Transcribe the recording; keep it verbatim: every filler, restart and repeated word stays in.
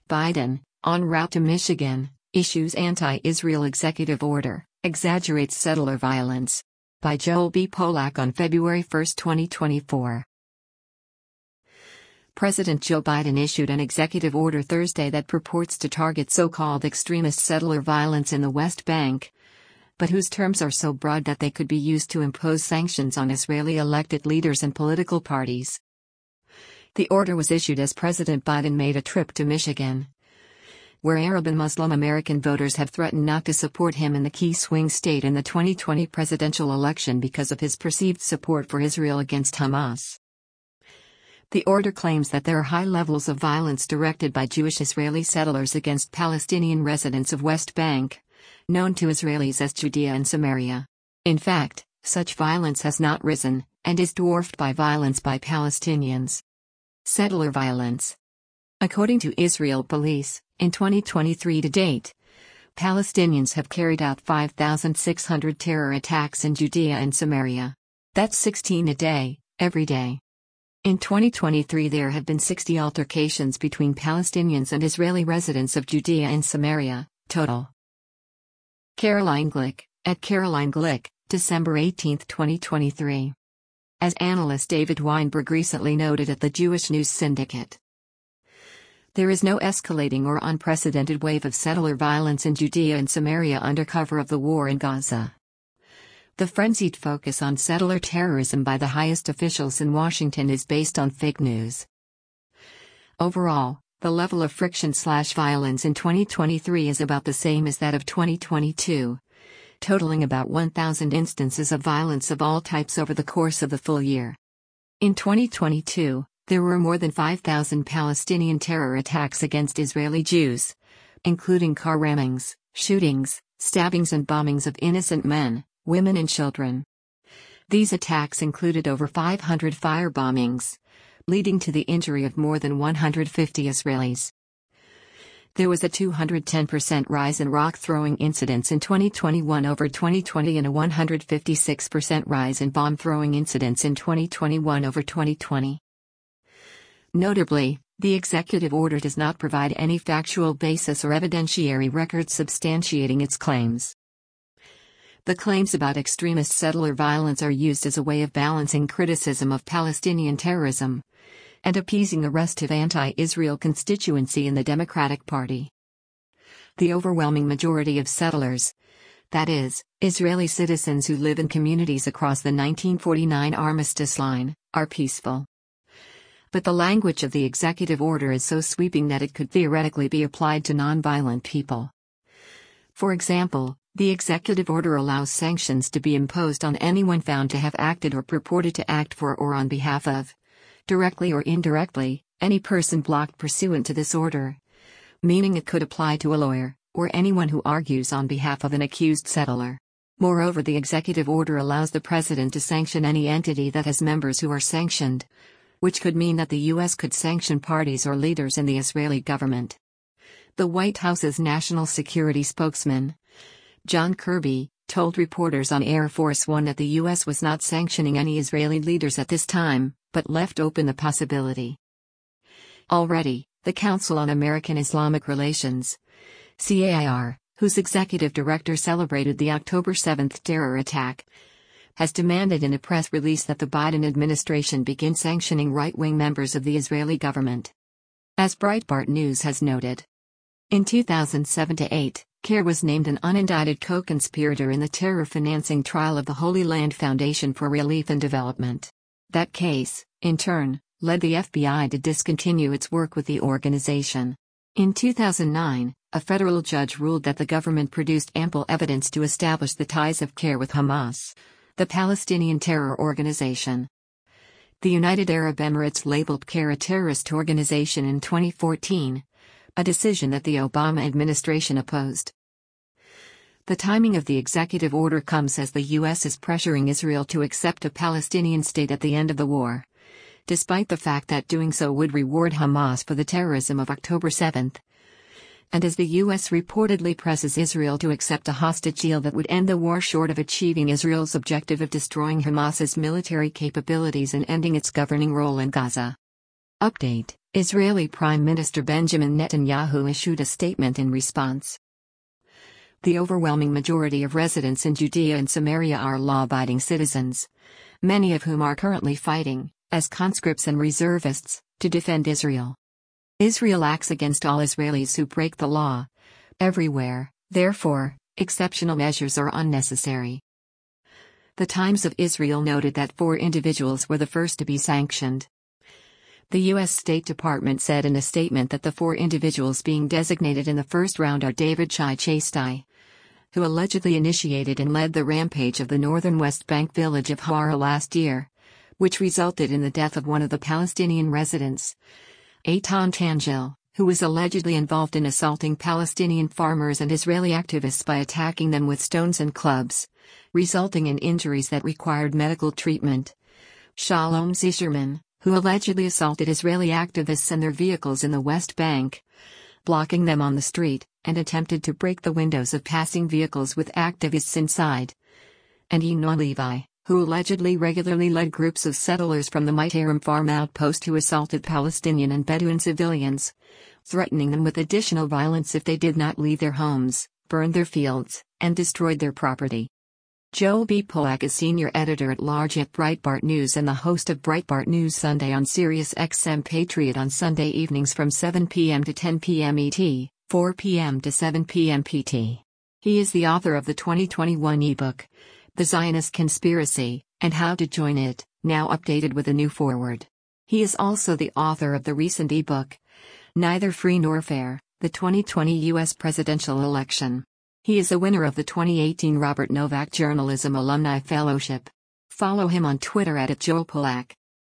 Biden, en route to Michigan, issues anti-Israel executive order, exaggerates settler violence. By Joel B. Polak on February first, twenty twenty-four. President Joe Biden issued an executive order Thursday that purports to target so-called extremist settler violence in the West Bank, but whose terms are so broad that they could be used to impose sanctions on Israeli elected leaders and political parties. The order was issued as President Biden made a trip to Michigan, where Arab and Muslim American voters have threatened not to support him in the key swing state in the twenty twenty presidential election because of his perceived support for Israel against Hamas. The order claims that there are high levels of violence directed by Jewish Israeli settlers against Palestinian residents of West Bank, known to Israelis as Judea and Samaria. In fact, such violence has not risen, and is dwarfed by violence by Palestinians. Settler violence. According to Israel police, in twenty twenty-three to date, Palestinians have carried out five thousand six hundred terror attacks in Judea and Samaria. That's sixteen a day, every day. In twenty twenty-three there have been sixty altercations between Palestinians and Israeli residents of Judea and Samaria, total. Caroline Glick, at Caroline Glick, December eighteenth, twenty twenty-three. As analyst David Weinberg recently noted at the Jewish News Syndicate, there is no escalating or unprecedented wave of settler violence in Judea and Samaria under cover of the war in Gaza. The frenzied focus on settler terrorism by the highest officials in Washington is based on fake news. Overall, the level of friction-slash-violence in twenty twenty-three is about the same as that of twenty twenty-two, totaling about one thousand instances of violence of all types over the course of the full year. In twenty twenty-two, there were more than five thousand Palestinian terror attacks against Israeli Jews, including car rammings, shootings, stabbings and bombings of innocent men, women and children. These attacks included over five hundred firebombings, leading to the injury of more than one hundred fifty Israelis. There was a two hundred ten percent rise in rock-throwing incidents in twenty twenty-one over twenty twenty and a one hundred fifty-six percent rise in bomb-throwing incidents in twenty twenty-one over twenty twenty. Notably, the executive order does not provide any factual basis or evidentiary record substantiating its claims. The claims about extremist settler violence are used as a way of balancing criticism of Palestinian terrorism and appeasing a restive anti-Israel constituency in the Democratic Party. The overwhelming majority of settlers, that is, Israeli citizens who live in communities across the nineteen forty-nine armistice line, are peaceful. But the language of the executive order is so sweeping that it could theoretically be applied to nonviolent people. For example, the executive order allows sanctions to be imposed on anyone found to have acted or purported to act for or on behalf of, directly or indirectly, any person blocked pursuant to this order, meaning it could apply to a lawyer, or anyone who argues on behalf of an accused settler. Moreover, the executive order allows the president to sanction any entity that has members who are sanctioned, which could mean that the U S could sanction parties or leaders in the Israeli government. The White House's national security spokesman, John Kirby, told reporters on Air Force One that the U S was not sanctioning any Israeli leaders at this time, but left open the possibility. Already, the Council on American Islamic Relations, C A I R, whose executive director celebrated the October seventh terror attack, has demanded in a press release that the Biden administration begin sanctioning right-wing members of the Israeli government. As Breitbart News has noted, in two thousand seven to eight, CAIR was named an unindicted co-conspirator in the terror financing trial of the Holy Land Foundation for Relief and Development. That case, in turn, led the F B I to discontinue its work with the organization. In two thousand nine, a federal judge ruled that the government produced ample evidence to establish the ties of CAIR with Hamas, the Palestinian terror organization. The United Arab Emirates labeled CAIR a terrorist organization in twenty fourteen, a decision that the Obama administration opposed. The timing of the executive order comes as the U S is pressuring Israel to accept a Palestinian state at the end of the war, despite the fact that doing so would reward Hamas for the terrorism of October seventh, and as the U S reportedly presses Israel to accept a hostage deal that would end the war short of achieving Israel's objective of destroying Hamas's military capabilities and ending its governing role in Gaza. Update: Israeli Prime Minister Benjamin Netanyahu issued a statement in response. The overwhelming majority of residents in Judea and Samaria are law-abiding citizens, many of whom are currently fighting, as conscripts and reservists, to defend Israel. Israel acts against all Israelis who break the law. Everywhere, therefore, exceptional measures are unnecessary. The Times of Israel noted that four individuals were the first to be sanctioned. The U S State Department said in a statement that the four individuals being designated in the first round are David Shai Chastai, who allegedly initiated and led the rampage of the northern West Bank village of Hawara last year, which resulted in the death of one of the Palestinian residents, Eitan Tangil, who was allegedly involved in assaulting Palestinian farmers and Israeli activists by attacking them with stones and clubs, resulting in injuries that required medical treatment. Shalom Zisherman, who allegedly assaulted Israeli activists and their vehicles in the West Bank, blocking them on the street, and attempted to break the windows of passing vehicles with activists inside. And Enoch Levi, who allegedly regularly led groups of settlers from the Mitarim farm outpost who assaulted Palestinian and Bedouin civilians, threatening them with additional violence if they did not leave their homes, burned their fields, and destroyed their property. Joel B. Polak is senior editor-at-large at Breitbart News and the host of Breitbart News Sunday on Sirius X M Patriot on Sunday evenings from seven p m to ten p m E T, four p m to seven p m P T. He is the author of the twenty twenty-one ebook, The Zionist Conspiracy, and How to Join It, now updated with a new foreword. He is also the author of the recent ebook, Neither Free Nor Fair, the twenty twenty U S Presidential Election. He is a winner of the twenty eighteen Robert Novak Journalism Alumni Fellowship. Follow him on Twitter at Joel Polak.